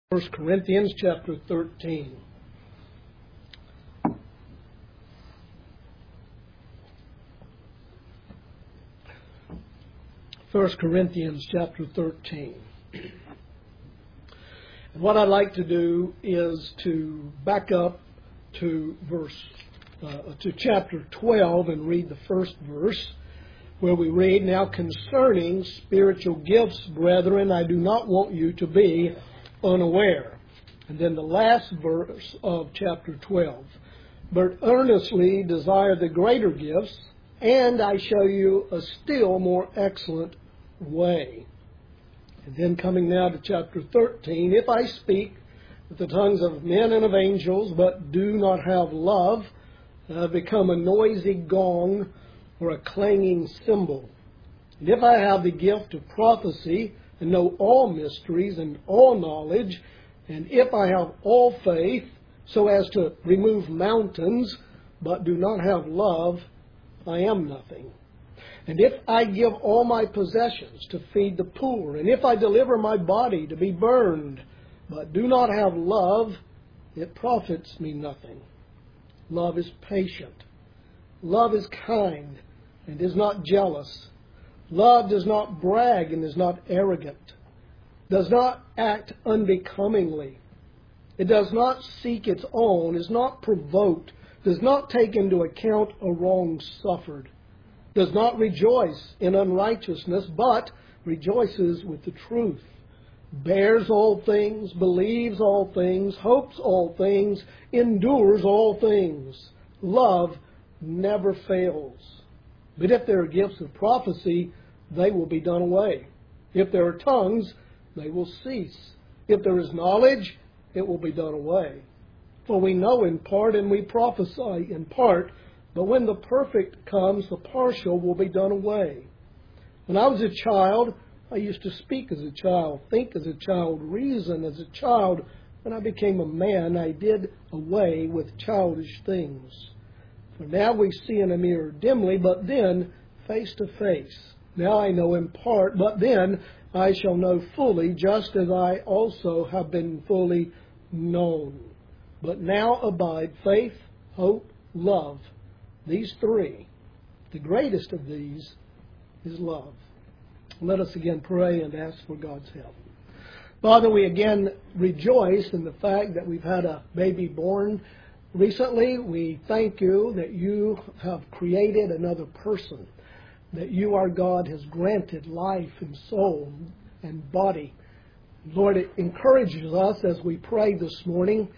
1 Corinthians chapter 13. First Corinthians chapter 13. And what I'd like to do is to back up to chapter 12 and read the first verse, where we read, "Now concerning spiritual gifts, brethren, I do not want you to be unaware." And then the last verse of chapter 12. "But earnestly desire the greater gifts, and I show you a still more excellent way." And then coming now to chapter 13. "If I speak with the tongues of men and of angels, but do not have love, I have become a noisy gong or a clanging cymbal. And if I have the gift of prophecy, and know all mysteries and all knowledge, and if I have all faith so as to remove mountains, but do not have love, I am nothing. And if I give all my possessions to feed the poor, and if I deliver my body to be burned, but do not have love, it profits me nothing. Love is patient. Love is kind and is not jealous. Love does not brag and is not arrogant, does not act unbecomingly. It does not seek its own, is not provoked, does not take into account a wrong suffered, does not rejoice in unrighteousness, but rejoices with the truth, bears all things, believes all things, hopes all things, endures all things. Love never fails. But if there are gifts of prophecy, they will be done away. If there are tongues, they will cease. If there is knowledge, it will be done away. For we know in part and we prophesy in part, but when the perfect comes, the partial will be done away. When I was a child, I used to speak as a child, think as a child, reason as a child. When I became a man, I did away with childish things. For now we see in a mirror dimly, but then face to face. Now I know in part, but then I shall know fully, just as I also have been fully known. But now abide faith, hope, love. These three. The greatest of these is love." Let us again pray and ask for God's help. Father, we again rejoice in the fact that we've had a baby born recently. We thank you that you have created another person, that you, our God, has granted life and soul and body. Lord, it encourages us as we pray this morning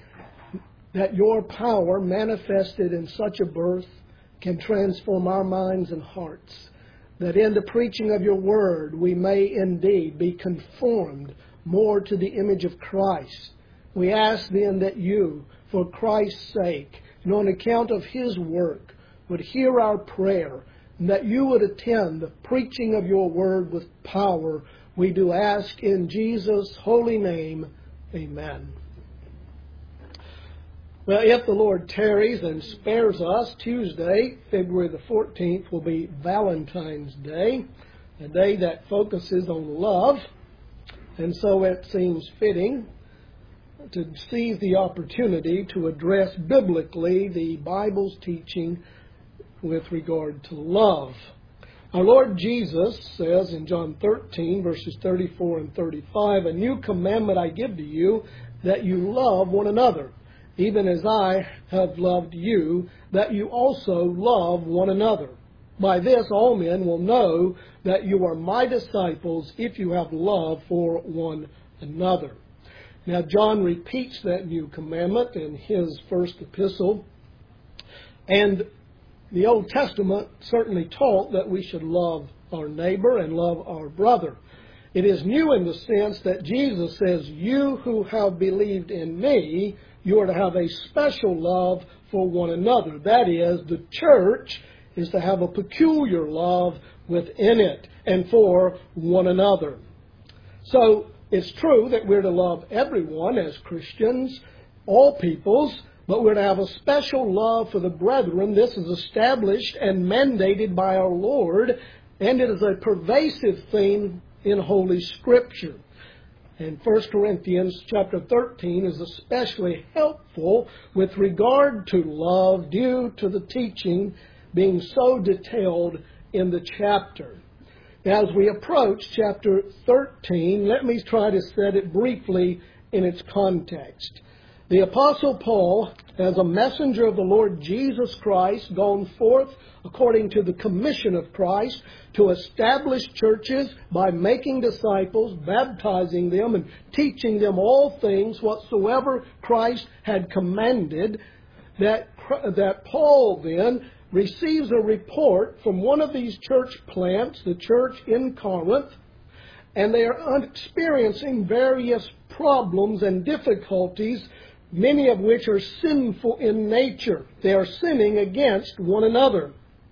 that your power manifested in such a birth can transform our minds and hearts, that in the preaching of your word we may indeed be conformed more to the image of Christ. We ask then that you, for Christ's sake, and on account of his work, would hear our prayer, and that you would attend the preaching of your word with power. We do ask in Jesus' holy name. Amen. Well, if the Lord tarries and spares us, Tuesday, February the 14th, will be Valentine's Day, a day that focuses on love. And so it seems fitting to seize the opportunity to address biblically the Bible's teaching with regard to love. Our Lord Jesus says in John 13, verses 34 and 35, "A new commandment I give to you, that you love one another, even as I have loved you, that you also love one another. By this all men will know that you are my disciples, if you have love for one another." Now, John repeats that new commandment in his first epistle, and the Old Testament certainly taught that we should love our neighbor and love our brother. It is new in the sense that Jesus says, "You who have believed in me, you are to have a special love for one another." That is, the church is to have a peculiar love within it and for one another. So, it's true that we're to love everyone as Christians, all peoples, but we're to have a special love for the brethren. This is established and mandated by our Lord, and it is a pervasive theme in Holy Scripture. And 1 Corinthians chapter 13 is especially helpful with regard to love due to the teaching being so detailed in the chapter. As we approach chapter 13, let me try to set it briefly in its context. The Apostle Paul, as a messenger of the Lord Jesus Christ, gone forth according to the commission of Christ to establish churches by making disciples, baptizing them, and teaching them all things whatsoever Christ had commanded, that Paul then receives a report from one of these church plants, the church in Corinth, and they are experiencing various problems and difficulties, many of which are sinful in nature. They are sinning against one another.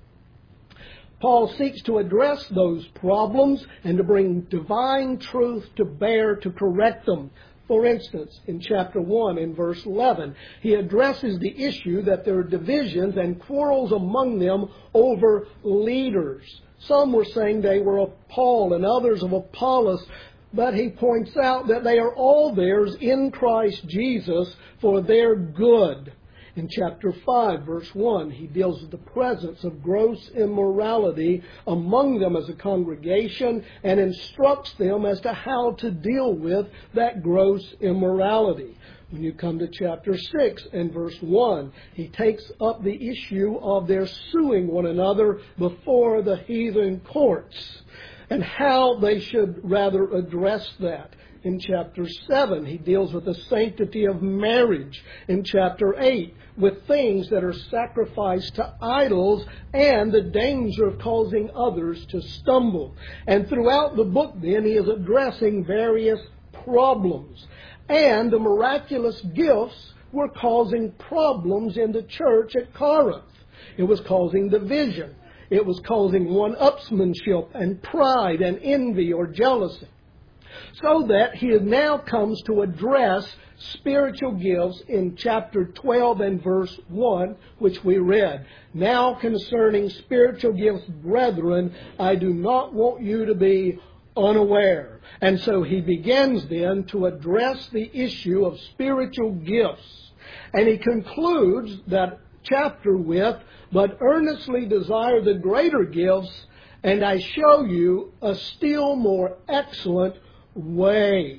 Paul seeks to address those problems and to bring divine truth to bear to correct them. For instance, in chapter 1, in verse 11, he addresses the issue that there are divisions and quarrels among them over leaders. Some were saying they were of Paul and others of Apollos, but he points out that they are all theirs in Christ Jesus for their good. In chapter 5, verse 1, he deals with the presence of gross immorality among them as a congregation and instructs them as to how to deal with that gross immorality. When you come to chapter 6 and verse 1, he takes up the issue of their suing one another before the heathen courts and how they should rather address that. In chapter 7, he deals with the sanctity of marriage. In chapter 8, with things that are sacrificed to idols and the danger of causing others to stumble. And throughout the book, then, he is addressing various problems. And the miraculous gifts were causing problems in the church at Corinth. It was causing division. It was causing one-upsmanship and pride and envy or jealousy. So that he now comes to address spiritual gifts in chapter 12 and verse 1, which we read. Now concerning spiritual gifts, brethren, I do not want you to be unaware. And so he begins then to address the issue of spiritual gifts. And he concludes that chapter with, but earnestly desire the greater gifts, and I show you a still more excellent way.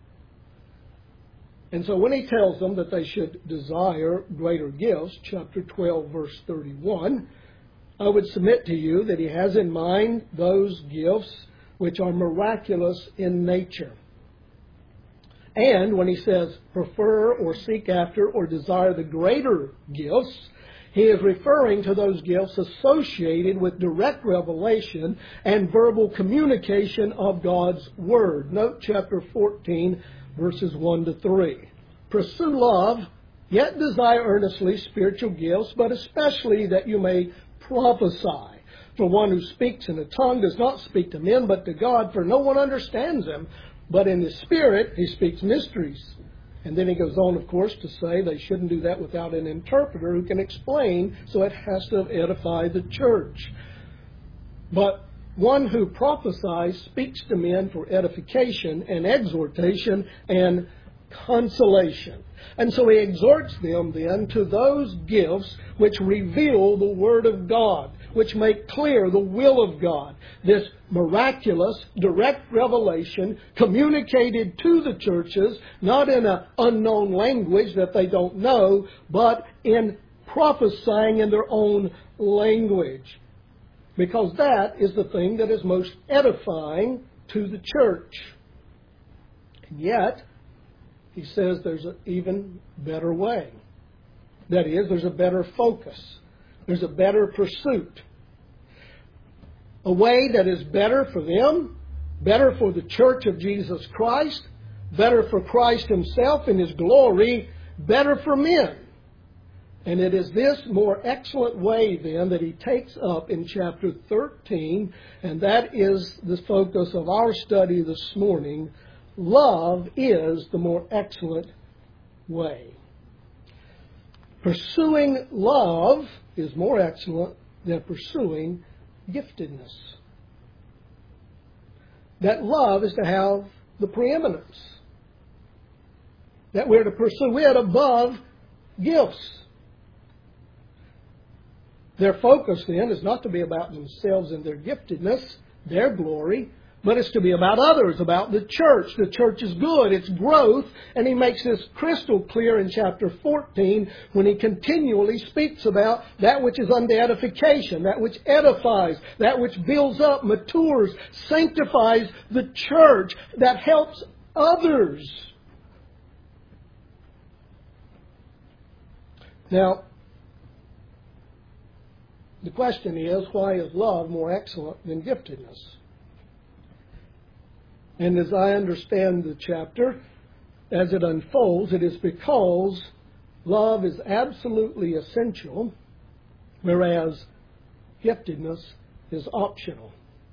And so when he tells them that they should desire greater gifts, chapter 12, verse 31, I would submit to you that he has in mind those gifts which are miraculous in nature. And when he says prefer or seek after or desire the greater gifts, he is referring to those gifts associated with direct revelation and verbal communication of God's Word. Note chapter 14, verses 1 to 3. Pursue love, yet desire earnestly spiritual gifts, but especially that you may prophesy. For one who speaks in a tongue does not speak to men, but to God, for no one understands him. But in the Spirit he speaks mysteries. And then he goes on, of course, to say they shouldn't do that without an interpreter who can explain, so it has to edify the church. But one who prophesies speaks to men for edification and exhortation and consolation. And so he exhorts them then to those gifts which reveal the Word of God, which make clear the will of God. This miraculous, direct revelation communicated to the churches, not in an unknown language that they don't know, but in prophesying in their own language. Because that is the thing that is most edifying to the church. And yet, he says there's an even better way. That is, there's a better focus. There's a better pursuit. A way that is better for them, better for the church of Jesus Christ, better for Christ himself in his glory, better for men. And it is this more excellent way then that he takes up in chapter 13, and that is the focus of our study this morning. Love is the more excellent way. Pursuing love is more excellent than pursuing giftedness. That love is to have the preeminence, that we're to pursue it above gifts. Their focus then is not to be about themselves and their giftedness, their glory, but it's to be about others, about the church. The church is good, it's growth, and he makes this crystal clear in chapter 14 when he continually speaks about that which is unto edification, that which edifies, that which builds up, matures, sanctifies the church, that helps others. Now, the question is, why is love more excellent than giftedness? And as I understand the chapter, as it unfolds, it is because love is absolutely essential, whereas giftedness is optional.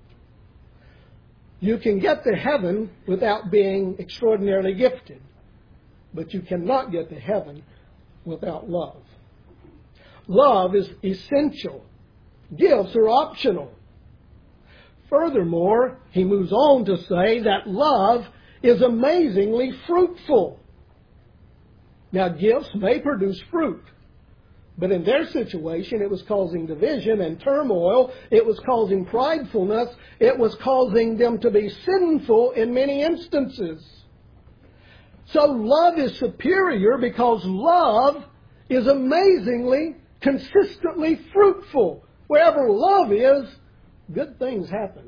You can get to heaven without being extraordinarily gifted, but you cannot get to heaven without love. Love is essential. Gifts are optional. Furthermore, he moves on to say that love is amazingly fruitful. Now, gifts may produce fruit, but in their situation, it was causing division and turmoil. It was causing pridefulness. It was causing them to be sinful in many instances. So love is superior because love is amazingly, consistently fruitful. Wherever love is, good things happen.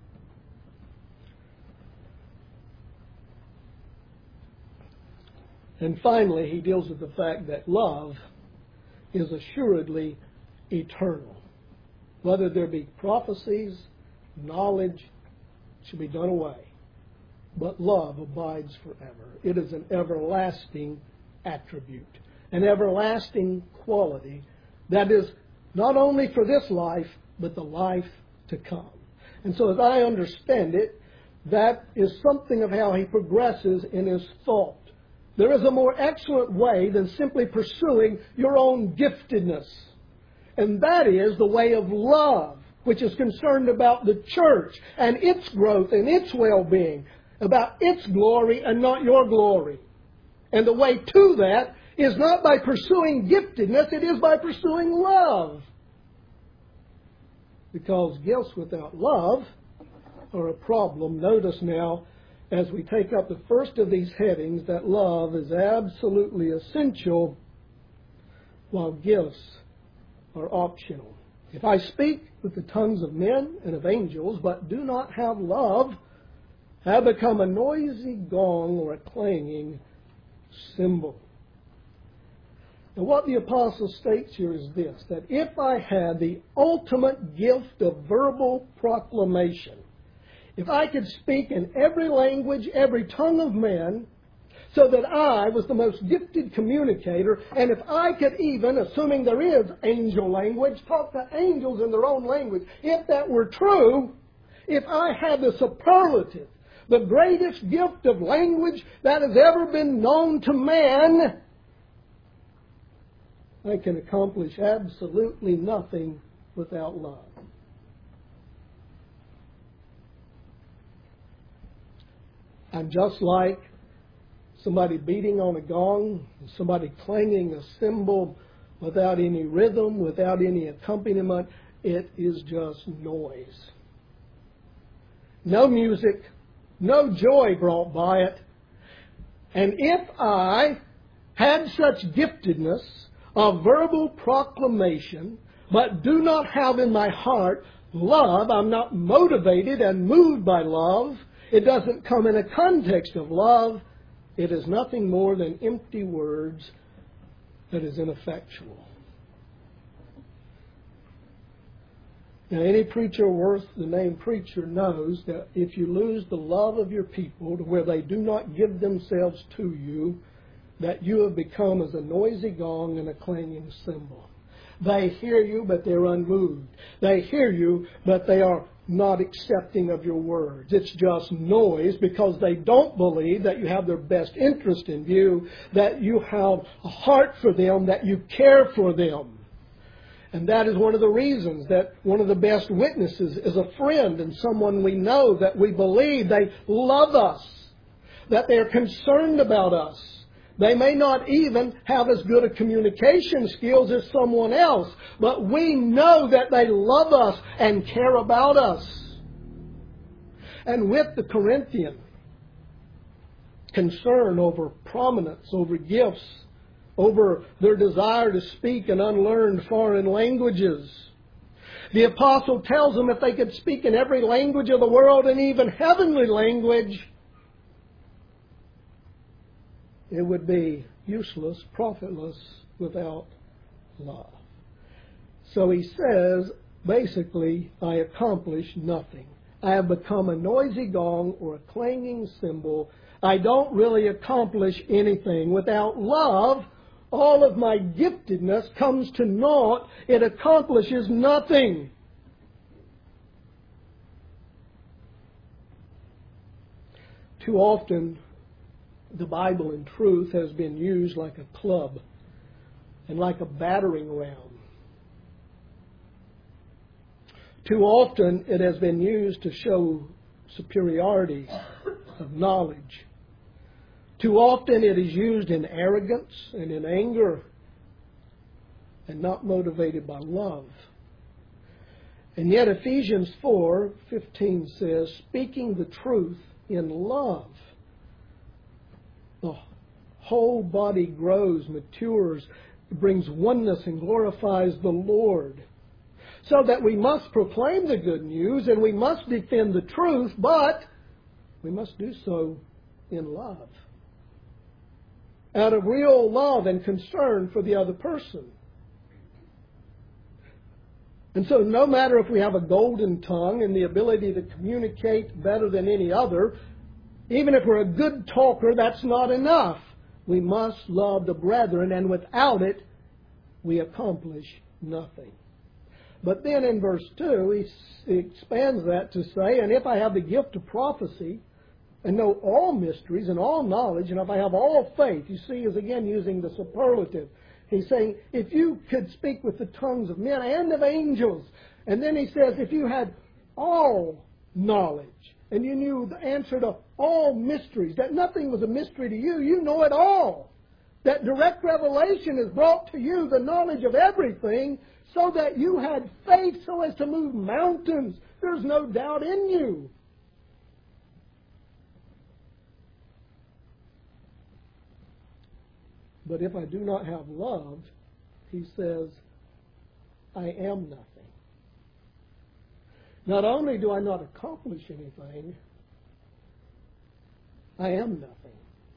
And finally, he deals with the fact that love is assuredly eternal. Whether there be prophecies, knowledge, should be done away. But love abides forever. It is an everlasting attribute, an everlasting quality that is not only for this life, but the life to come. And so as I understand it, that is something of how he progresses in his thought. There is a more excellent way than simply pursuing your own giftedness. And that is the way of love, which is concerned about the church and its growth and its well-being, about its glory and not your glory. And the way to that is not by pursuing giftedness, it is by pursuing love. Because gifts without love are a problem. Notice now, as we take up the first of these headings, that love is absolutely essential, while gifts are optional. If I speak with the tongues of men and of angels, but do not have love, I become a noisy gong or a clanging cymbal. And what the apostle states here is this, that if I had the ultimate gift of verbal proclamation, if I could speak in every language, every tongue of man, so that I was the most gifted communicator, and if I could even, assuming there is angel language, talk to angels in their own language, if that were true, if I had the superlative, the greatest gift of language that has ever been known to man, I can accomplish absolutely nothing without love. I'm just like somebody beating on a gong, somebody clanging a cymbal without any rhythm, without any accompaniment. It is just noise. No music, no joy brought by it. And if I had such giftedness of verbal proclamation, but do not have in my heart love, I'm not motivated and moved by love, it doesn't come in a context of love, it is nothing more than empty words that is ineffectual. Now, any preacher worth the name preacher knows that if you lose the love of your people to where they do not give themselves to you, that you have become as a noisy gong and a clanging cymbal. They hear you, but they're unmoved. They hear you, but they are not accepting of your words. It's just noise because they don't believe that you have their best interest in view, that you have a heart for them, that you care for them. And that is one of the reasons that one of the best witnesses is a friend and someone we know that we believe they love us. that they're concerned about us. They may not even have as good a communication skills as someone else, but we know that they love us and care about us. And with the Corinthian, concern over prominence, over gifts, over their desire to speak in unlearned foreign languages. The apostle tells them if they could speak in every language of the world and even heavenly language, it would be useless, profitless, without love. So he says, basically, I accomplish nothing. I have become a noisy gong or a clanging cymbal. I don't really accomplish anything. Without love, all of my giftedness comes to naught. It accomplishes nothing. Too often, the Bible in truth has been used like a club and like a battering ram. Too often it has been used to show superiority of knowledge. Too often it is used in arrogance and in anger and not motivated by love. And yet Ephesians 4:15 says, speaking the truth in love, the whole body grows, matures, brings oneness and glorifies the Lord. So that we must proclaim the good news and we must defend the truth, but we must do so in love. Out of real love and concern for the other person. And so no matter if we have a golden tongue and the ability to communicate better than any other, even if we're a good talker, that's not enough. We must love the brethren, and without it, we accomplish nothing. But then in verse 2, he expands that to say, and if I have the gift of prophecy, and know all mysteries and all knowledge, and if I have all faith, you see, he's again using the superlative. He's saying, if you could speak with the tongues of men and of angels, and then he says, if you had all knowledge, and you knew the answer to all mysteries, that nothing was a mystery to you, you know it all. That direct revelation has brought to you the knowledge of everything, so that you had faith so as to move mountains. There's no doubt in you. But if I do not have love, he says, I am nothing. Not only do I not accomplish anything, I am nothing.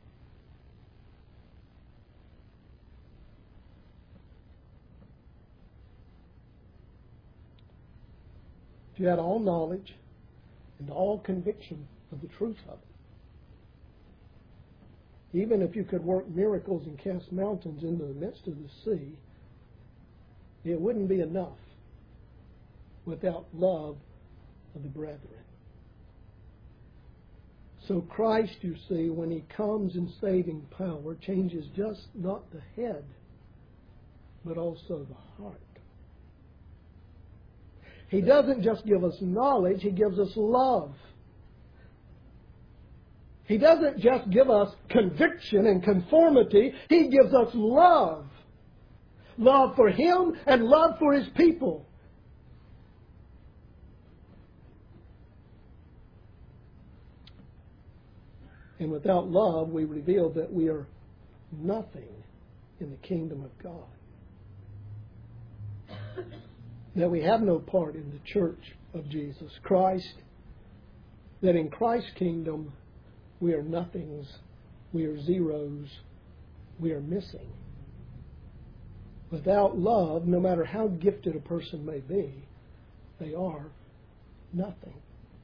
If you had all knowledge and all conviction of the truth of it, even if you could work miracles and cast mountains into the midst of the sea, it wouldn't be enough without love of the brethren. So Christ, you see, when he comes in saving power, changes just not the head, but also the heart. He doesn't just give us knowledge, he gives us love. He doesn't just give us conviction and conformity, he gives us love. Love for him and love for his people. And without love, we reveal that we are nothing in the kingdom of God. That we have no part in the church of Jesus Christ. That in Christ's kingdom, we are nothings, we are zeros, we are missing. Without love, no matter how gifted a person may be, they are nothing.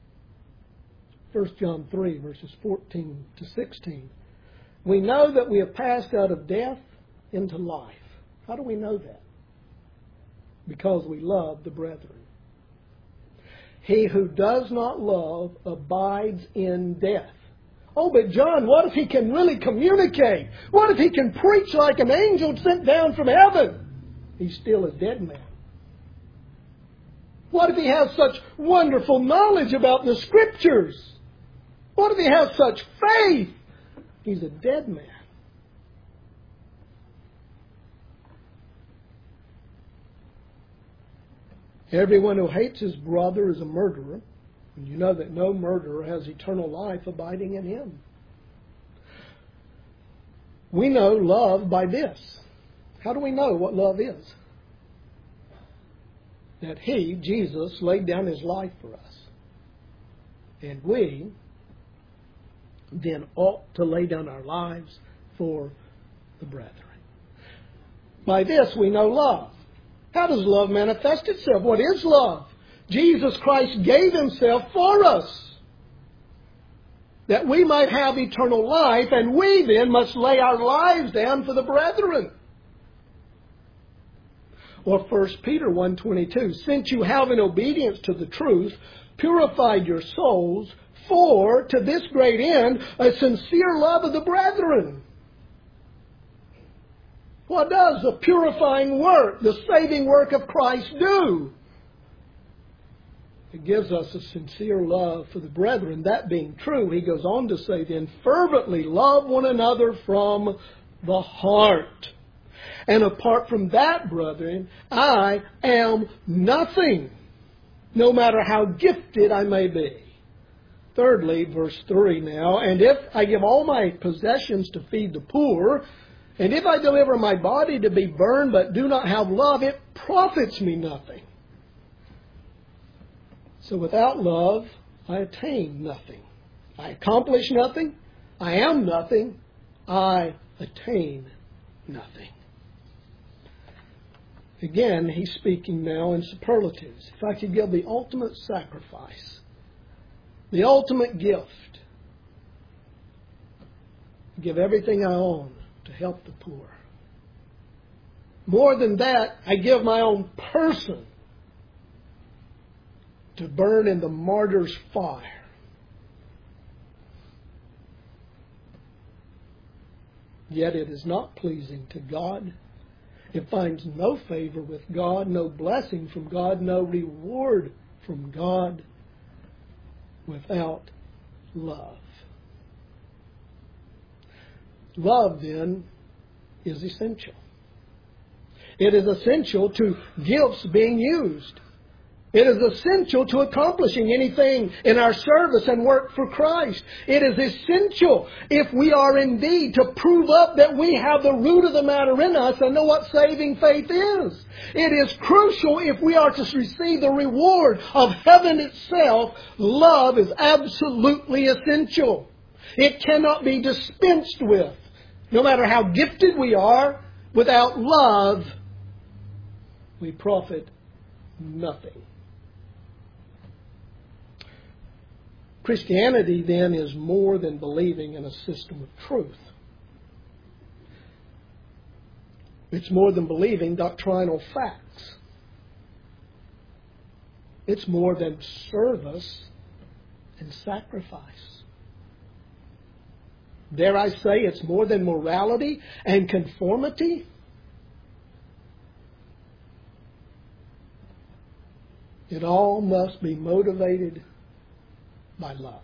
1 John 3, verses 14 to 16. We know that we have passed out of death into life. How do we know that? Because we love the brethren. He who does not love abides in death. Oh, but John, what if he can really communicate? What if he can preach like an angel sent down from heaven? He's still a dead man. What if he has such wonderful knowledge about the Scriptures? What if he has such faith He's a dead man. Everyone who hates his brother is a murderer, and you know that no murderer has eternal life abiding in him. We know love by this. How do we know what love is? That He, Jesus, laid down His life for us. And we then ought to lay down our lives for the brethren. By this we know love. How does love manifest itself? What is love? Jesus Christ gave Himself for us, that we might have eternal life, and we then must lay our lives down for the brethren. Or 1 Peter 1:22, since you have in obedience to the truth purified your souls for, to this great end, a sincere love of the brethren. What does the purifying work, the saving work of Christ do? It gives us a sincere love for the brethren. That being true, he goes on to say then, fervently love one another from the heart. And apart from that, brethren, I am nothing, no matter how gifted I may be. Thirdly, verse 3 now, and if I give all my possessions to feed the poor, and if I deliver my body to be burned but do not have love, it profits me nothing. So without love, I attain nothing. I accomplish nothing. I am nothing. I attain nothing. Again, he's speaking now in superlatives. If I could give the ultimate sacrifice, the ultimate gift, give everything I own to help the poor. More than that, I give my own person to burn in the martyr's fire. Yet it is not pleasing to God. It finds no favor with God, no blessing from God, no reward from God without love. Love, then, is essential. It is essential to gifts being used. It is essential to accomplishing anything in our service and work for Christ. It is essential if we are indeed to prove up that we have the root of the matter in us and know what saving faith is. It is crucial if we are to receive the reward of heaven itself. Love is absolutely essential. It cannot be dispensed with. No matter how gifted we are, without love, we profit nothing. Christianity, then, is more than believing in a system of truth. It's more than believing doctrinal facts. It's more than service and sacrifice. Dare I say it's more than morality and conformity? It all must be motivated by love.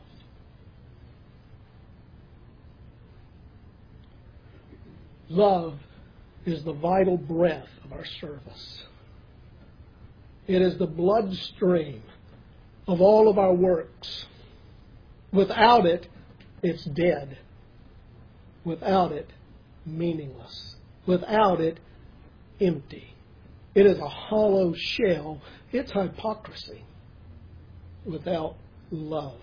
Love is the vital breath of our service. It is the bloodstream of all of our works. Without it, it's dead. Without it, meaningless. Without it, empty. It is a hollow shell. It's hypocrisy without love.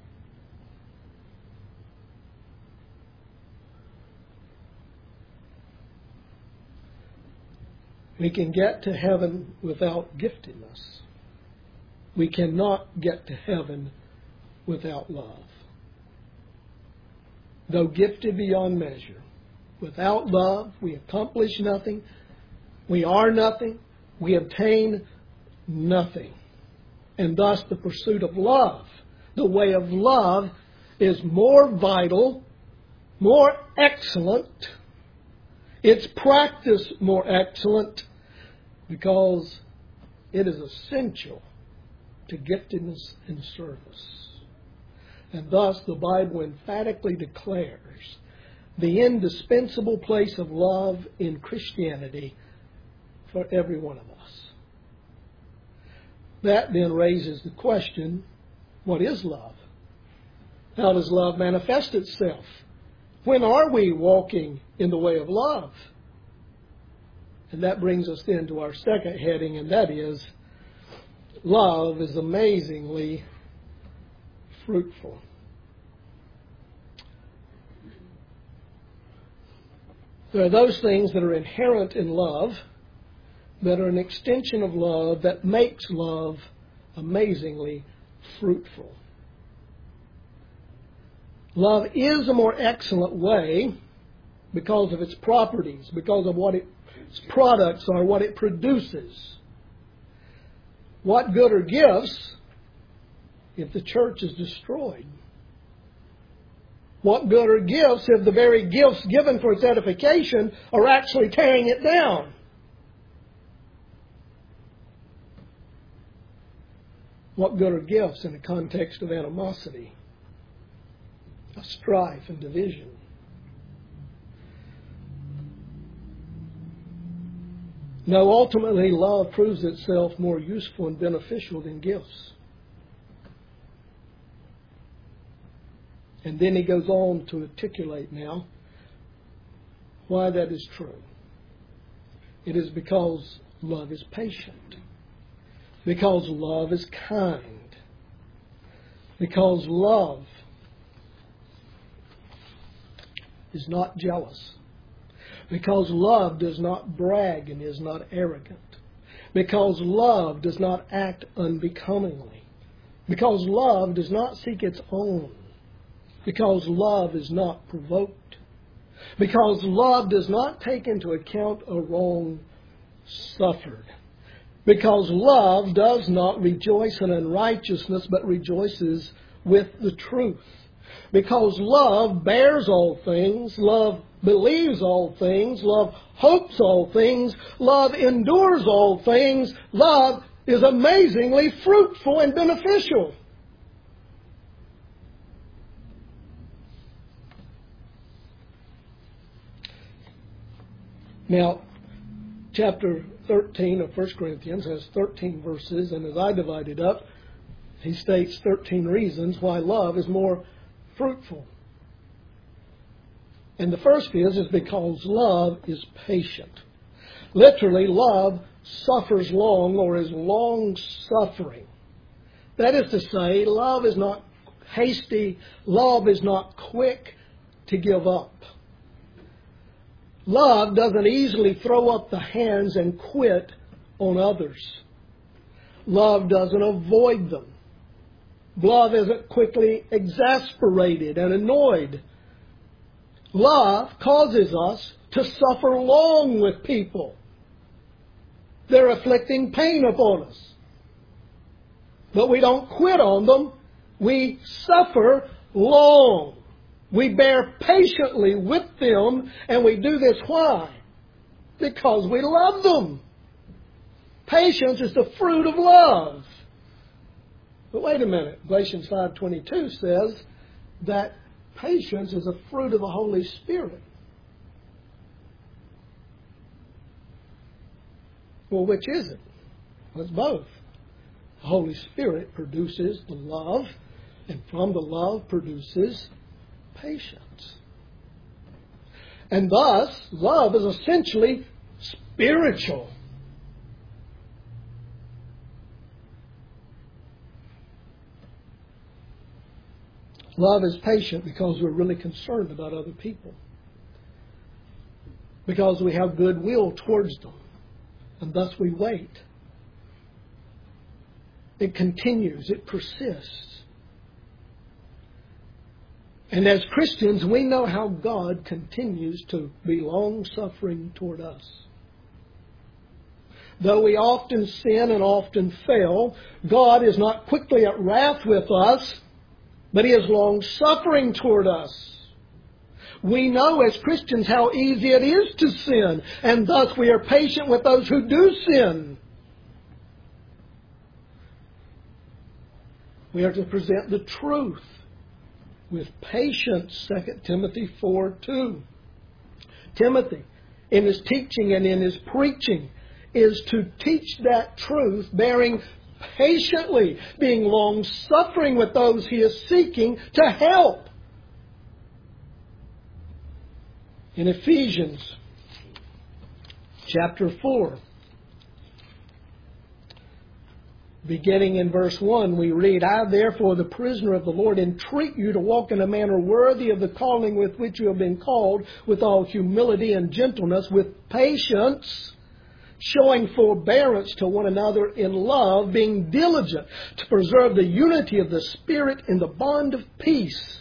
We can get to heaven without giftedness. We cannot get to heaven without love. Though gifted beyond measure, without love, we accomplish nothing. We are nothing. We obtain nothing. And thus the pursuit of love, the way of love, is more vital, more excellent. Its practice more excellent because it is essential to giftedness and service. And thus the Bible emphatically declares the indispensable place of love in Christianity for every one of us. That then raises the question, what is love? How does love manifest itself? When are we walking in the way of love? And that brings us then to our second heading, and that is, love is amazingly fruitful. There are those things that are inherent in love, that are an extension of love, that makes love amazingly fruitful. Love is a more excellent way because of its properties, because of what its products are, what it produces. What good are gifts if the church is destroyed? What good are gifts if the very gifts given for its edification are actually tearing it down? What good are gifts in the context of animosity, of strife and division? No, ultimately, love proves itself more useful and beneficial than gifts. And then he goes on to articulate now why that is true. It is because love is patient. Because love is kind. Because love is not jealous. Because love does not brag and is not arrogant. Because love does not act unbecomingly. Because love does not seek its own. Because love is not provoked. Because love does not take into account a wrong suffered. Because love does not rejoice in unrighteousness, but rejoices with the truth. Because love bears all things, love believes all things, love hopes all things, love endures all things, love is amazingly fruitful and beneficial. Now, chapter 13 of 1 Corinthians has 13 verses, and as I divide it up, he states 13 reasons why love is more fruitful. And the first is because love is patient. Literally, love suffers long or is long-suffering. That is to say, love is not hasty, love is not quick to give up. Love doesn't easily throw up the hands and quit on others. Love doesn't avoid them. Love isn't quickly exasperated and annoyed. Love causes us to suffer long with people. They're inflicting pain upon us. But we don't quit on them. We suffer long. We bear patiently with them, and we do this why? Because we love them. Patience is the fruit of love. But wait a minute. Galatians 5:22 says that patience is a fruit of the Holy Spirit. Well, which is it? Well, it's both. The Holy Spirit produces the love, and from the love produces patience. And thus, love is essentially spiritual. Love is patient because we're really concerned about other people. Because we have goodwill towards them. And thus we wait. It continues. It persists. And as Christians, we know how God continues to be long-suffering toward us. Though we often sin and often fail, God is not quickly at wrath with us, but He is long-suffering toward us. We know as Christians how easy it is to sin, and thus we are patient with those who do sin. We are to present the truth. with patience, 2 Timothy 4:2. Timothy, in his teaching and in his preaching, is to teach that truth, bearing patiently, being long-suffering with those he is seeking to help. In Ephesians chapter 4, beginning in verse 1, we read, I, therefore, the prisoner of the Lord, entreat you to walk in a manner worthy of the calling with which you have been called, with all humility and gentleness, with patience, showing forbearance to one another in love, being diligent to preserve the unity of the Spirit in the bond of peace.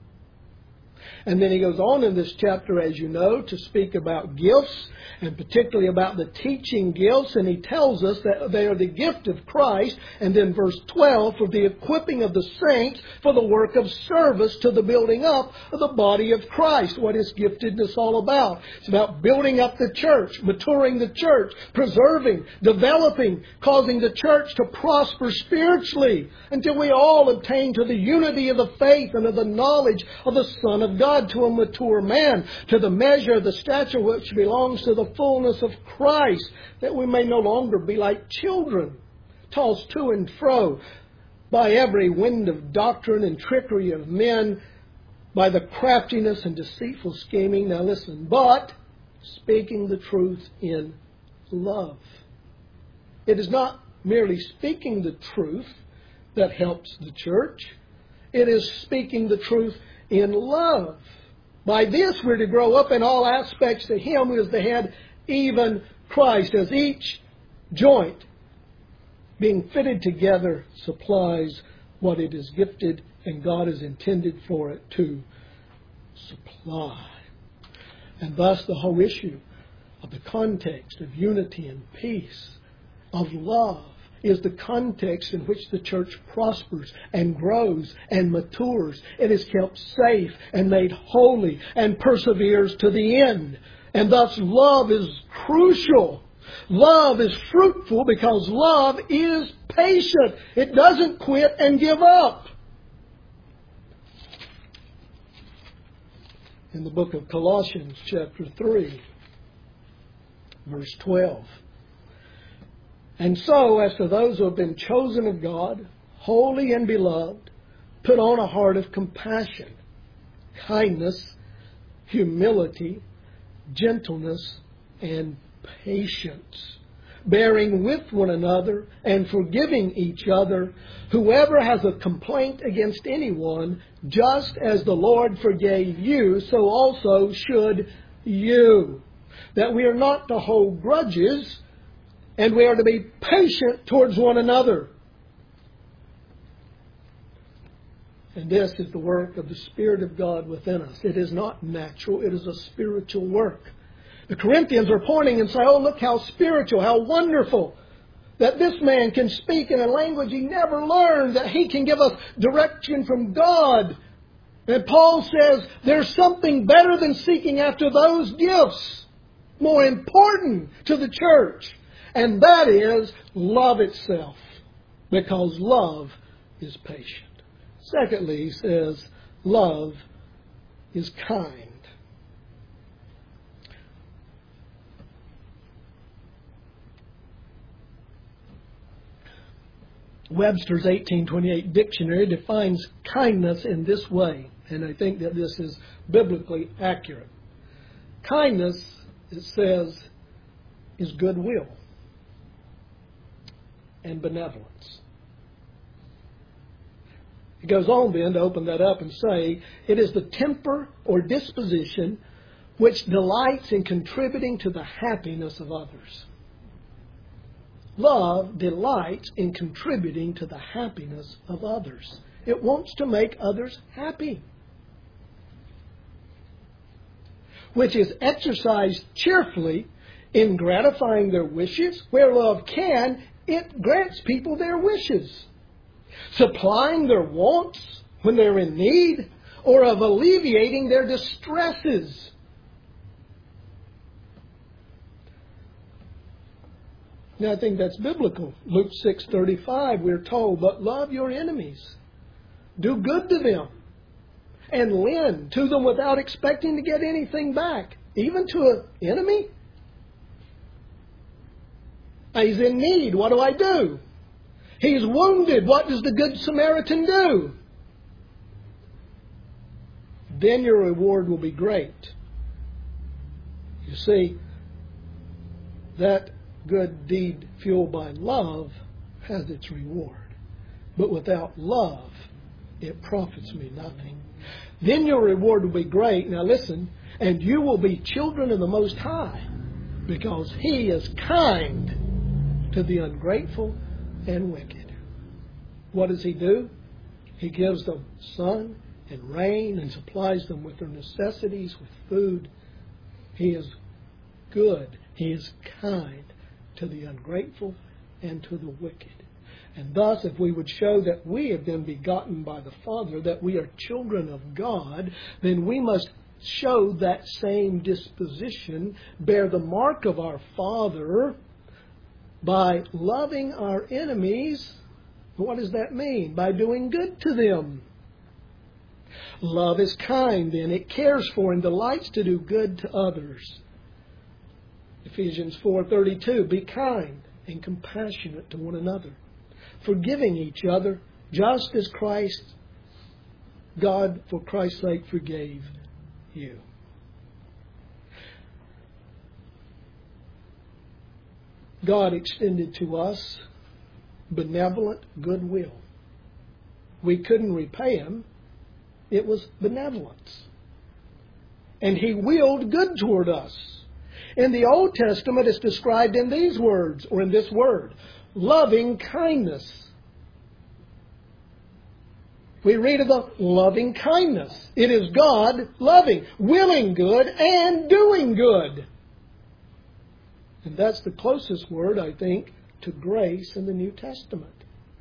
And then he goes on in this chapter, as you know, to speak about gifts, and particularly about the teaching gifts. And he tells us that they are the gift of Christ. And then verse 12, for the equipping of the saints for the work of service to the building up of the body of Christ. What is giftedness all about? It's about building up the church, maturing the church, preserving, developing, causing the church to prosper spiritually until we all obtain to the unity of the faith and of the knowledge of the Son of God, to a mature man, to the measure of the stature which belongs to the fullness of Christ, that we may no longer be like children, tossed to and fro by every wind of doctrine and trickery of men, by the craftiness and deceitful scheming. Now listen, but speaking the truth in love. It is not merely speaking the truth that helps the church. It is speaking the truth in love. By this we're to grow up in all aspects to Him who is the head, even Christ, as each joint being fitted together supplies what it is gifted and God has intended for it to supply. And thus the whole issue of the context of unity and peace, of love, is the context in which the church prospers and grows and matures. It is kept safe and made holy and perseveres to the end. And thus love is crucial. Love is fruitful because love is patient. It doesn't quit and give up. In the book of Colossians, chapter 3, verse 12. And so, as to those who have been chosen of God, holy and beloved, put on a heart of compassion, kindness, humility, gentleness, and patience, bearing with one another and forgiving each other. Whoever has a complaint against anyone, just as the Lord forgave you, so also should you. That we are not to hold grudges, and we are to be patient towards one another. And this is the work of the Spirit of God within us. It is not natural, it is a spiritual work. The Corinthians are pointing and say, oh, look how spiritual, how wonderful, that this man can speak in a language he never learned, that he can give us direction from God. And Paul says there's something better than seeking after those gifts, more important to the church. And that is love itself, because love is patient. Secondly, he says, love is kind. Webster's 1828 dictionary defines kindness in this way, and I think that this is biblically accurate. Kindness, it says, is goodwill and benevolence. It goes on then to open that up and say, it is the temper or disposition which delights in contributing to the happiness of others. Love delights in contributing to the happiness of others. It wants to make others happy, which is exercised cheerfully in gratifying their wishes. Where love can, it grants people their wishes, supplying their wants when they're in need, or of alleviating their distresses. Now, I think that's biblical. Luke 6:35, we're told, but love your enemies. Do good to them. and lend to them without expecting to get anything back, even to an enemy? He's in need. What do I do? He's wounded. What does the Good Samaritan do? Then your reward will be great. You see, that good deed fueled by love has its reward. But without love, it profits me nothing. Then your reward will be great. Now listen, and you will be children of the Most High, because He is kind to the ungrateful and wicked. What does He do? He gives them sun and rain and supplies them with their necessities, with food. He is good. He is kind to the ungrateful and to the wicked. And thus, if we would show that we have been begotten by the Father, that we are children of God, then we must show that same disposition, bear the mark of our Father by loving our enemies. What does that mean? By doing good to them. Love is kind, then. It cares for and delights to do good to others. Ephesians 4:32, be kind and compassionate to one another, forgiving each other, just as God, for Christ's sake, forgave you. God extended to us benevolent goodwill. We couldn't repay Him. It was benevolence. And He willed good toward us. In the Old Testament, it's described in these words, or in this word, loving kindness. We read of the loving kindness. It is God loving, willing good, and doing good. And that's the closest word, I think, to grace in the New Testament.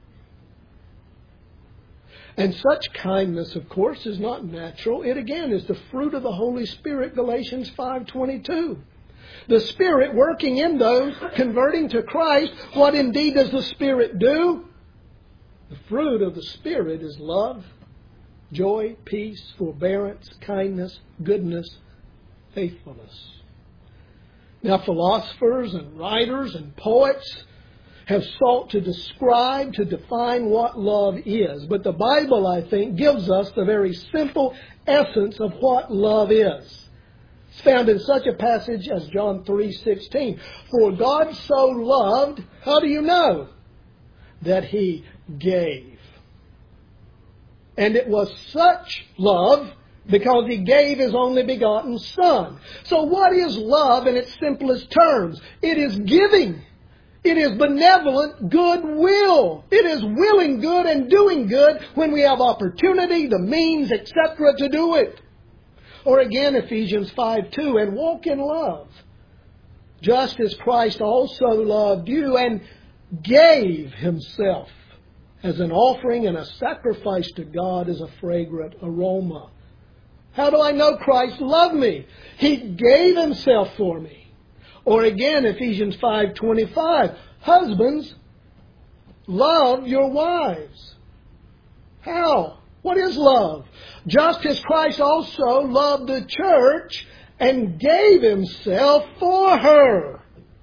And such kindness, of course, is not natural. It, again, is the fruit of the Holy Spirit, Galatians 5:22. The Spirit working in those converting to Christ. What indeed does the Spirit do? The fruit of the Spirit is love, joy, peace, forbearance, kindness, goodness, faithfulness. Now, philosophers and writers and poets have sought to describe, to define what love is. But the Bible, I think, gives us the very simple essence of what love is. It's found in such a passage as John 3:16. For God so loved, how do you know? That He gave. And it was such love because He gave His only begotten Son. So what is love in its simplest terms? It is giving. It is benevolent goodwill. It is willing good and doing good when we have opportunity, the means, etc. to do it. Or again, Ephesians 5:2, and walk in love, just as Christ also loved you and gave Himself as an offering and a sacrifice to God as a fragrant aroma. How do I know Christ loved me? He gave Himself for me. Or again, Ephesians 5:25, husbands, love your wives. How? What is love? Just as Christ also loved the church and gave Himself for her.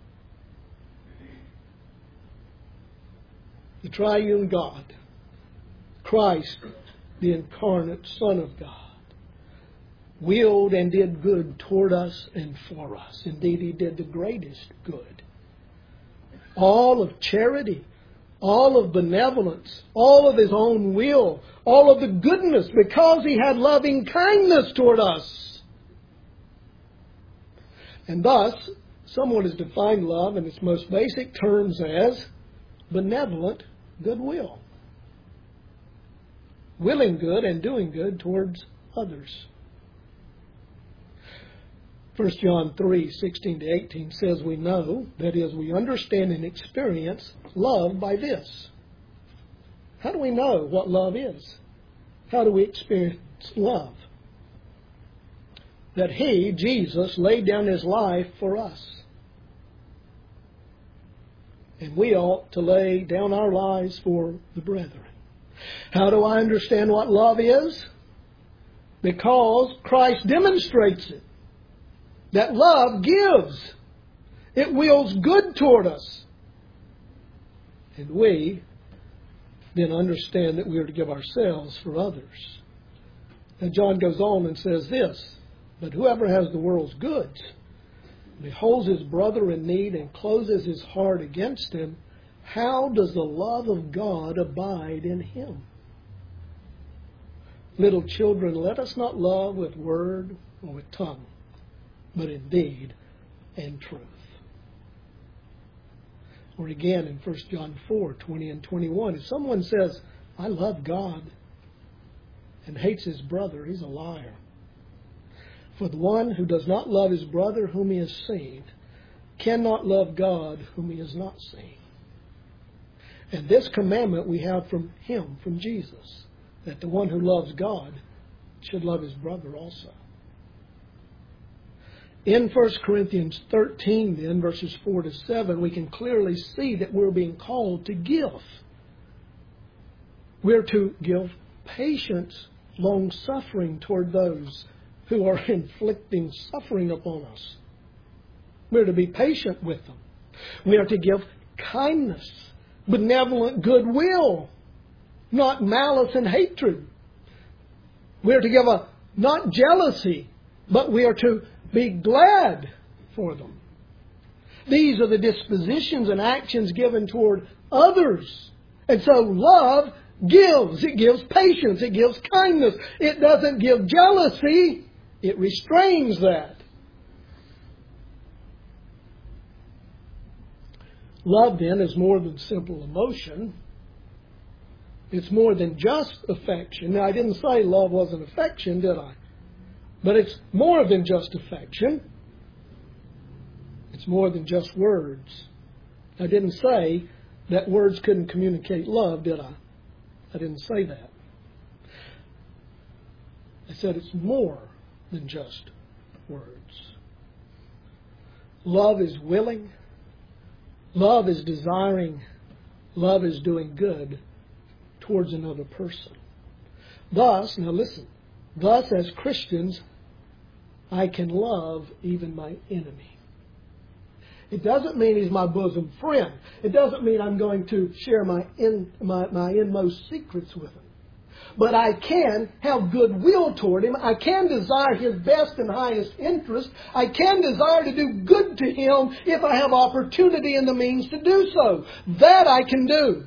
The triune God, Christ, the incarnate Son of God, willed and did good toward us and for us. Indeed, He did the greatest good. All of charity, all of benevolence, all of His own will, all of the goodness, because He had loving kindness toward us. And thus, someone has defined love in its most basic terms as benevolent goodwill. Willing good and doing good towards others. 1 John 3:16-18 says we know, that is, we understand and experience love by this. How do we know what love is? How do we experience love? That He, Jesus, laid down His life for us. And we ought to lay down our lives for the brethren. How do I understand what love is? Because Christ demonstrates it. That love gives. It wills good toward us. And we then understand that we are to give ourselves for others. And John goes on and says this, but whoever has the world's goods, beholds his brother in need and closes his heart against him, how does the love of God abide in him? Little children, let us not love with word or with tongue, but in deed and truth. Or again in 1 John 4:20 and 21, if someone says, I love God, and hates his brother, he's a liar. For the one who does not love his brother whom he has seen cannot love God whom he has not seen. And this commandment we have from him, from Jesus, that the one who loves God should love his brother also. In 1 Corinthians 13, then, verses 4 to 7, we can clearly see that we're being called to give. We're to give patience, long-suffering toward those who are inflicting suffering upon us. We're to be patient with them. We are to give kindness, benevolent goodwill, not malice and hatred. We are to give not jealousy, but we are to be glad for them. These are the dispositions and actions given toward others. And so love gives. It gives patience. It gives kindness. It doesn't give jealousy. It restrains that. Love, then, is more than simple emotion. It's more than just affection. Now, I didn't say love wasn't affection, did I? But it's more than just affection. It's more than just words. I didn't say that words couldn't communicate love, did I? I didn't say that. I said it's more than just words. Love is willing. Love is desiring. Love is doing good towards another person. Thus, now listen, thus as Christians, I can love even my enemy. It doesn't mean he's my bosom friend. It doesn't mean I'm going to share my inmost secrets with him. But I can have goodwill toward him. I can desire his best and highest interest. I can desire to do good to him if I have opportunity and the means to do so. That I can do.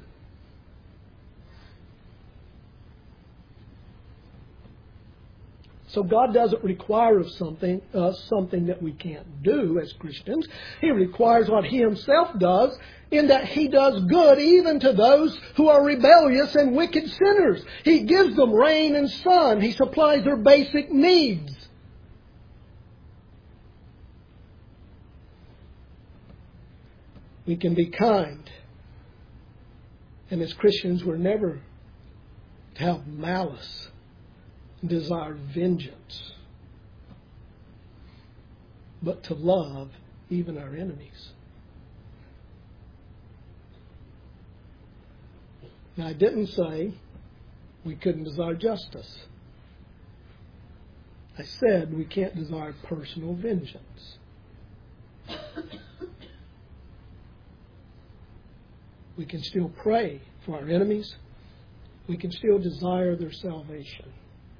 So God doesn't require of something that we can't do as Christians. He requires what He Himself does, in that He does good even to those who are rebellious and wicked sinners. He gives them rain and sun. He supplies their basic needs. We can be kind. And as Christians, we're never to have malice, desire vengeance, but to love even our enemies. Now, I didn't say we couldn't desire justice. I said we can't desire personal vengeance. We can still pray for our enemies. We can still desire their salvation.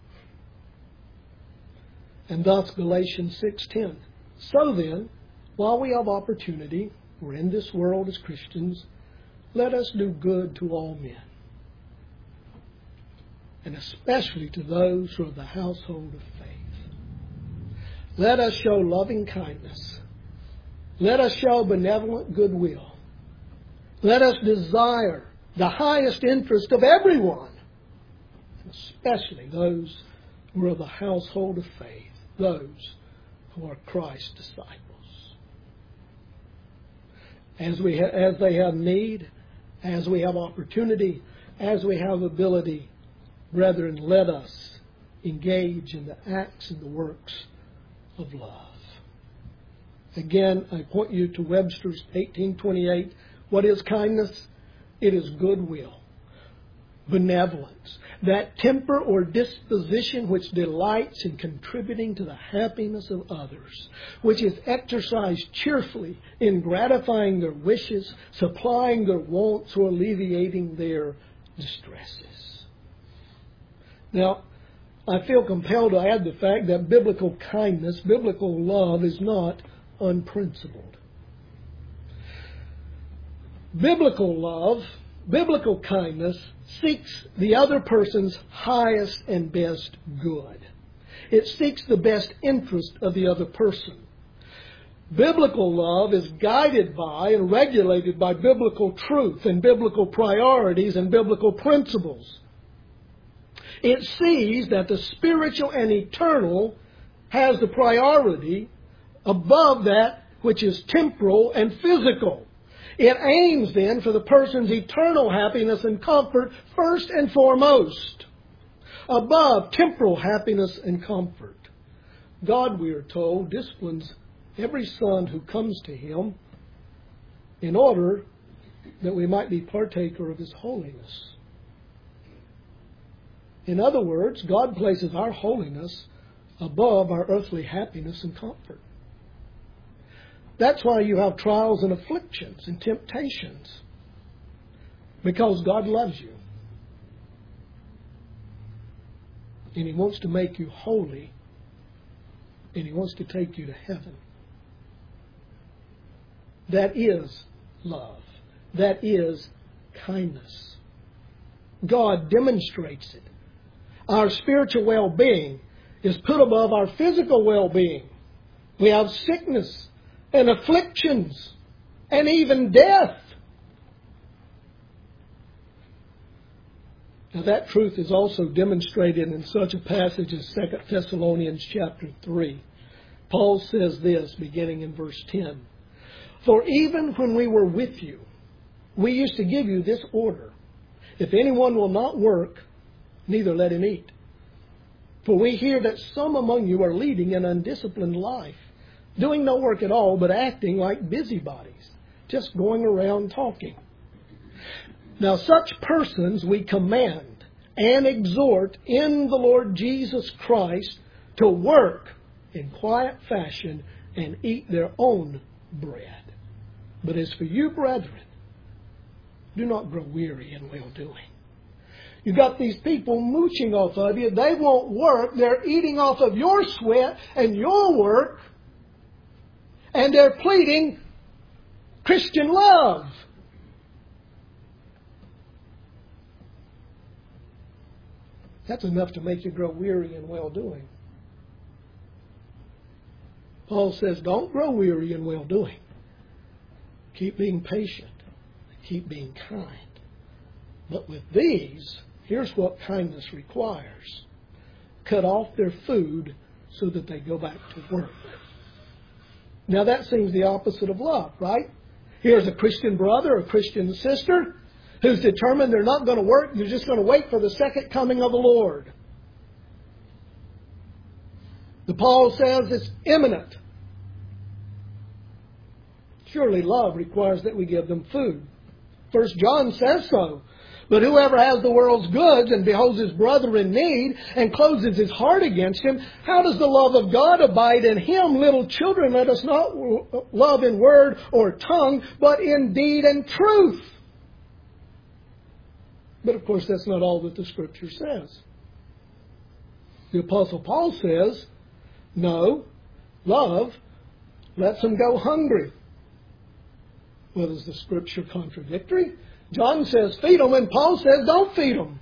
And thus Galatians 6:10. So then, while we have opportunity, we're in this world as Christians, let us do good to all men. And especially to those who are of the household of faith. Let us show loving kindness. Let us show benevolent goodwill. Let us desire the highest interest of everyone, and especially those who are of the household of faith, those who are Christ's disciples. As they have need, as we have opportunity, as we have ability, brethren, let us engage in the acts and the works of love. Again, I point you to Webster's 1828. What is kindness? It is goodwill. benevolence, that temper or disposition which delights in contributing to the happiness of others, which is exercised cheerfully in gratifying their wishes, supplying their wants, or alleviating their distresses. Now, I feel compelled to add the fact that biblical kindness, biblical love is not unprincipled. Biblical love, biblical kindness seeks the other person's highest and best good. It seeks the best interest of the other person. Biblical love is guided by and regulated by biblical truth and biblical priorities and biblical principles. It sees that the spiritual and eternal has the priority above that which is temporal and physical. It aims then for the person's eternal happiness and comfort first and foremost, above temporal happiness and comfort. God, we are told, disciplines every son who comes to Him in order that we might be partaker of His holiness. In other words, God places our holiness above our earthly happiness and comfort. That's why you have trials and afflictions and temptations. Because God loves you. And He wants to make you holy. And He wants to take you to heaven. That is love. That is kindness. God demonstrates it. Our spiritual well-being is put above our physical well-being. We have sickness and afflictions, and even death. Now that truth is also demonstrated in such a passage as 2 Thessalonians chapter 3. Paul says this, beginning in verse 10. For even when we were with you, we used to give you this order. If anyone will not work, neither let him eat. For we hear that some among you are leading an undisciplined life, doing no work at all, but acting like busybodies, just going around talking. Now such persons we command and exhort in the Lord Jesus Christ to work in quiet fashion and eat their own bread. But as for you, brethren, do not grow weary in well-doing. You've got these people mooching off of you. They won't work. They're eating off of your sweat and your work. And they're pleading Christian love. That's enough to make you grow weary in well-doing. Paul says, don't grow weary in well-doing. Keep being patient. Keep being kind. But with these, here's what kindness requires. Cut off their food so that they go back to work. Now that seems the opposite of love, right? Here's a Christian brother or Christian sister who's determined they're not going to work. They're just going to wait for the second coming of the Lord. The Paul says it's imminent. Surely love requires that we give them food. 1 John says so. But whoever has the world's goods and beholds his brother in need and closes his heart against him, how does the love of God abide in him? Little children, let us not love in word or tongue, but in deed and truth. But of course, that's not all that the Scripture says. The Apostle Paul says, no, love lets them go hungry. Well, is the Scripture contradictory? John says feed them, and Paul says don't feed them.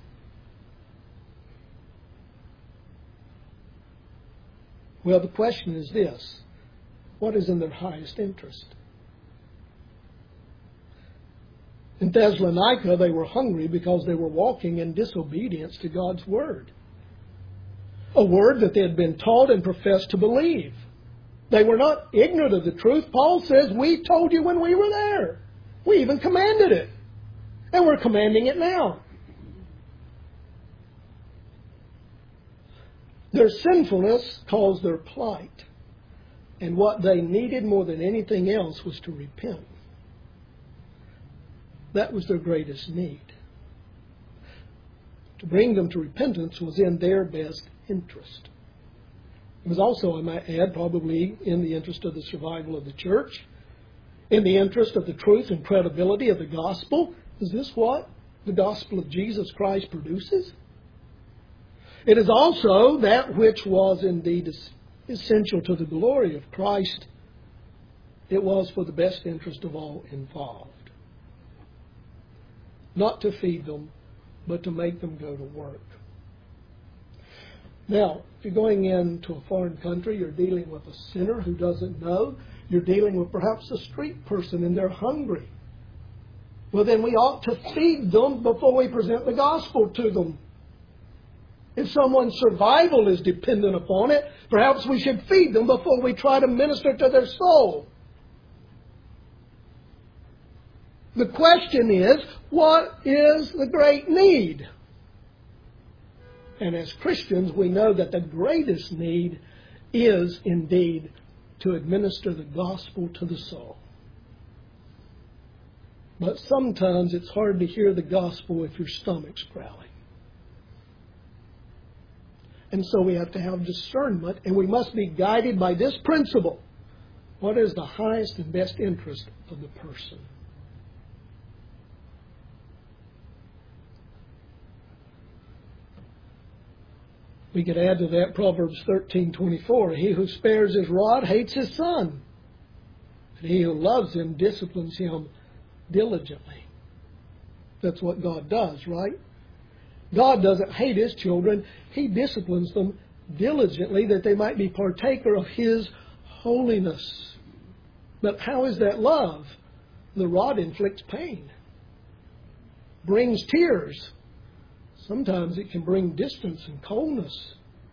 Well, the question is this. What is in their highest interest? In Thessalonica, they were hungry because they were walking in disobedience to God's Word. A Word that they had been taught and professed to believe. They were not ignorant of the truth. Paul says, we told you when we were there. We even commanded it. And we're commanding it now. Their sinfulness caused their plight. And what they needed more than anything else was to repent. That was their greatest need. to bring them to repentance was in their best interest. It was also, I might add, probably in the interest of the survival of the church, in the interest of the truth and credibility of the gospel. Is this what the gospel of Jesus Christ produces? It is also that which was indeed essential to the glory of Christ. It was for the best interest of all involved. Not to feed them, but to make them go to work. Now, if you're going into a foreign country, you're dealing with a sinner who doesn't know. You're dealing with perhaps a street person and they're hungry. Well, then we ought to feed them before we present the gospel to them. If someone's survival is dependent upon it, perhaps we should feed them before we try to minister to their soul. The question is, what is the great need? And as Christians, we know that the greatest need is indeed to administer the gospel to the soul. But sometimes it's hard to hear the gospel if your stomach's growling. And so we have to have discernment, and we must be guided by this principle. What is the highest and best interest of the person? We could add to that Proverbs 13:24. He who spares his rod hates his son, and he who loves him disciplines him diligently. That's what God does, right? God doesn't hate His children. He disciplines them diligently that they might be partaker of His holiness. But how is that love? The rod inflicts pain, brings tears. Sometimes it can bring distance and coldness.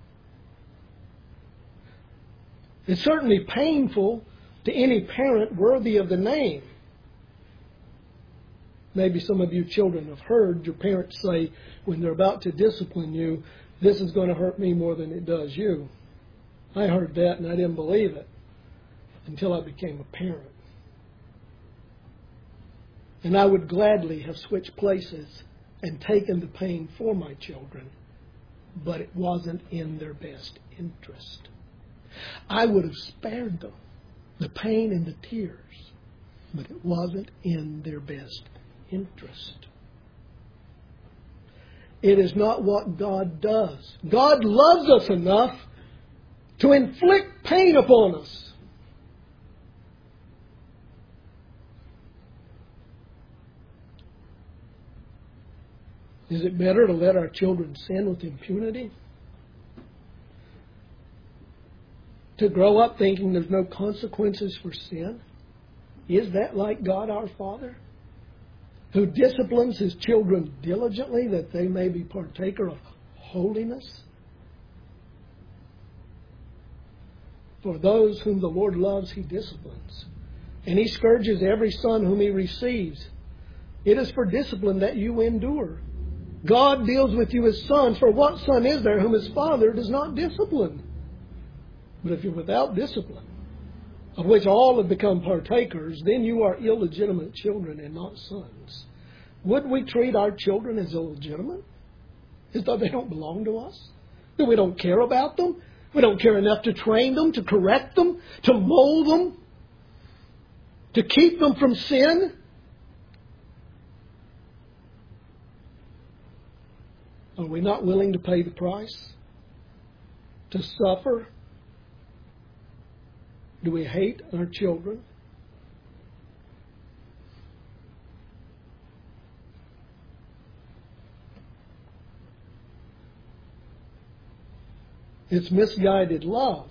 It's certainly painful to any parent worthy of the name. Maybe some of you children have heard your parents say when they're about to discipline you, this is going to hurt me more than it does you. I heard that and I didn't believe it until I became a parent. And I would gladly have switched places and taken the pain for my children, but it wasn't in their best interest. I would have spared them the pain and the tears, but it wasn't in their best interest. It is not what God does. God loves us enough to inflict pain upon us. Is it better to let our children sin with impunity? To grow up thinking there's no consequences for sin? Is that like God our Father, who disciplines His children diligently that they may be partaker of holiness? For those whom the Lord loves, He disciplines. And He scourges every son whom He receives. It is for discipline that you endure. God deals with you as sons, for what son is there whom his father does not discipline? But if you're without discipline, of which all have become partakers, then you are illegitimate children and not sons. Would we treat our children as illegitimate? As though they don't belong to us? That we don't care about them? We don't care enough to train them, to correct them, to mold them, to keep them from sin? Are we not willing to pay the price? To suffer? Do we hate our children? It's misguided love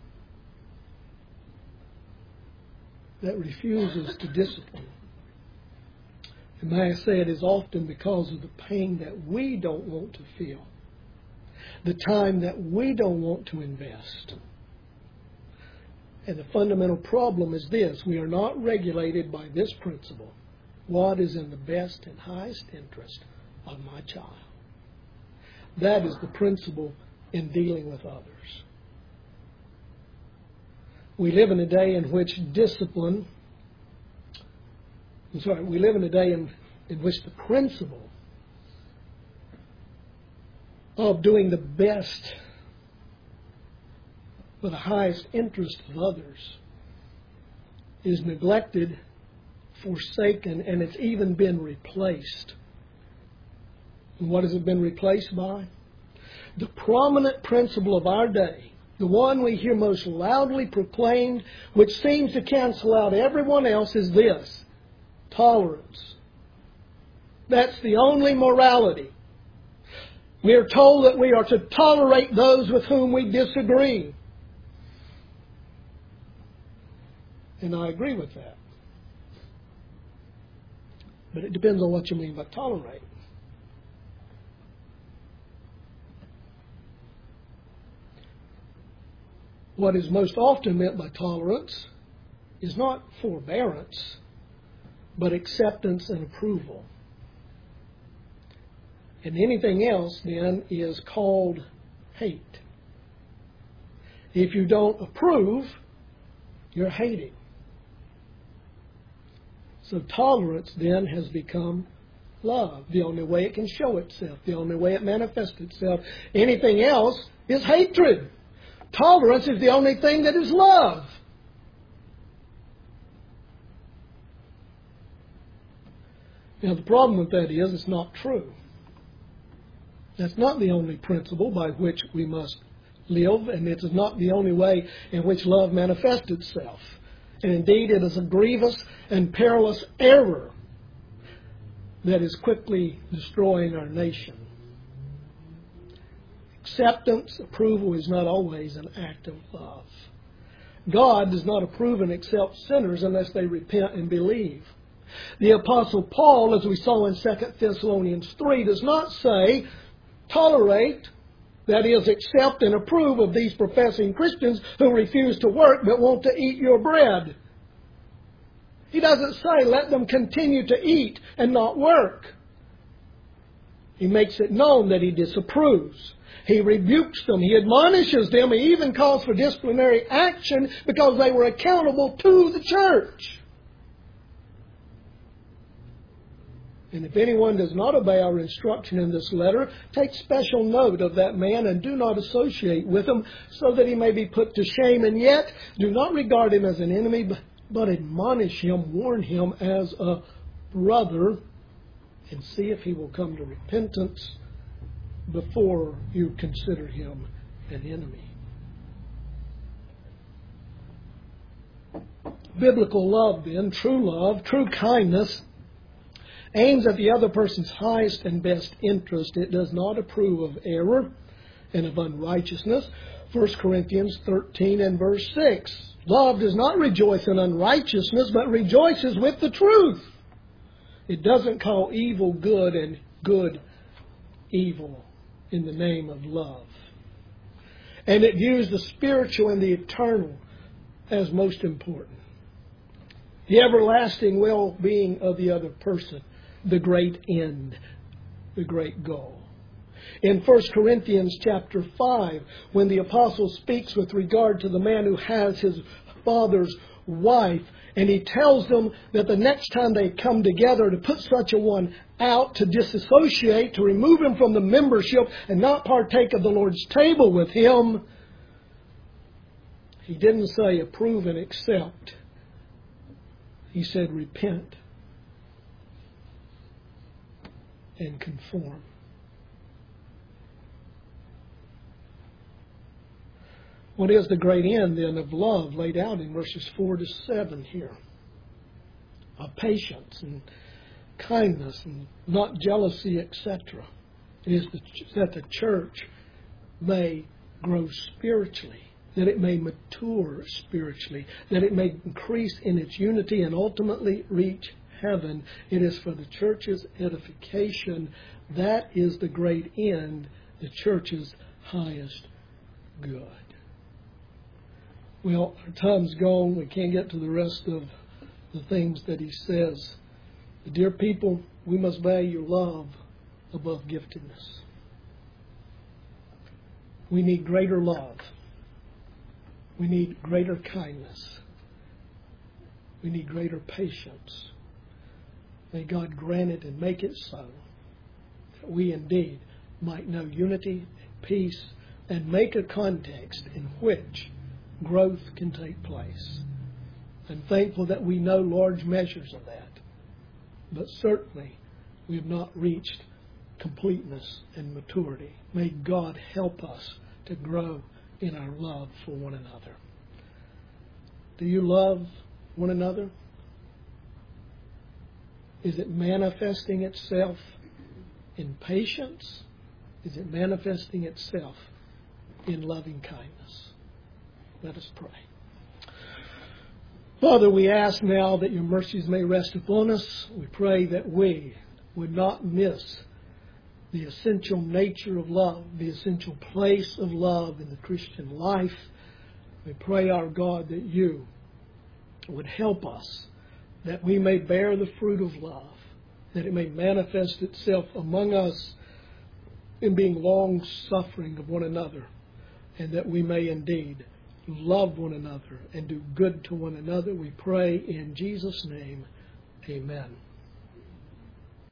that refuses to discipline. And may I say, it is often because of the pain that we don't want to feel, the time that we don't want to invest. And the fundamental problem is this: we are not regulated by this principle. What is in the best and highest interest of my child? That is the principle in dealing with others. We live in a day in which we live in a day in which the principle of doing the best for the highest interest of others is neglected, forsaken, and it's even been replaced. And what has it been replaced by? The prominent principle of our day, the one we hear most loudly proclaimed, which seems to cancel out everyone else, is this: tolerance. That's the only morality. We are told that we are to tolerate those with whom we disagree. And I agree with that. But it depends on what you mean by tolerate. What is most often meant by tolerance is not forbearance, but acceptance and approval. And anything else, then, is called hate. If you don't approve, you're hating. So tolerance, then, has become love. The only way it can show itself, the only way it manifests itself. Anything else is hatred. Tolerance is the only thing that is love. Now, the problem with that is it's not true. That's not the only principle by which we must live, and it is not the only way in which love manifests itself. And indeed, it is a grievous and perilous error that is quickly destroying our nation. Acceptance, approval is not always an act of love. God does not approve and accept sinners unless they repent and believe. The Apostle Paul, as we saw in 2 Thessalonians 3, does not say, tolerate, that is, accept and approve of these professing Christians who refuse to work but want to eat your bread. He doesn't say, let them continue to eat and not work. He makes it known that he disapproves. He rebukes them. He admonishes them. He even calls for disciplinary action because they were accountable to the church. And if anyone does not obey our instruction in this letter, take special note of that man and do not associate with him, so that he may be put to shame. And yet, do not regard him as an enemy, but admonish him, warn him as a brother, and see if he will come to repentance before you consider him an enemy. Biblical love, then, true love, true kindness, aims at the other person's highest and best interest. It does not approve of error and of unrighteousness. 1 Corinthians 13 and verse 6. Love does not rejoice in unrighteousness, but rejoices with the truth. It doesn't call evil good and good evil in the name of love. And it views the spiritual and the eternal as most important. The everlasting well-being of the other person. The great end, the great goal. In 1 Corinthians chapter 5, when the apostle speaks with regard to the man who has his father's wife, and he tells them that the next time they come together to put such a one out, to disassociate, to remove him from the membership and not partake of the Lord's table with him, he didn't say approve and accept. He said repent and conform. What is the great end, then, of love laid out in verses 4 to 7 here? Of patience and kindness and not jealousy, etc. It is that the church may grow spiritually, that it may mature spiritually, that it may increase in its unity and ultimately reach heaven. It is for the church's edification. That is the great end, the church's highest good. Well, our time's gone. We can't get to the rest of the things that he says. But dear people, we must value love above giftedness. We need greater love. We need greater kindness. We need greater patience. May God grant it and make it so, that we indeed might know unity, peace, and make a context in which growth can take place. I'm thankful that we know large measures of that, but certainly we have not reached completeness and maturity. May God help us to grow in our love for one another. Do you love one another? Is it manifesting itself in patience? Is it manifesting itself in loving kindness? Let us pray. Father, we ask now that your mercies may rest upon us. We pray that we would not miss the essential nature of love, the essential place of love in the Christian life. We pray, our God, that you would help us, that we may bear the fruit of love, that it may manifest itself among us in being long-suffering of one another, and that we may indeed love one another and do good to one another. We pray in Jesus' name, amen.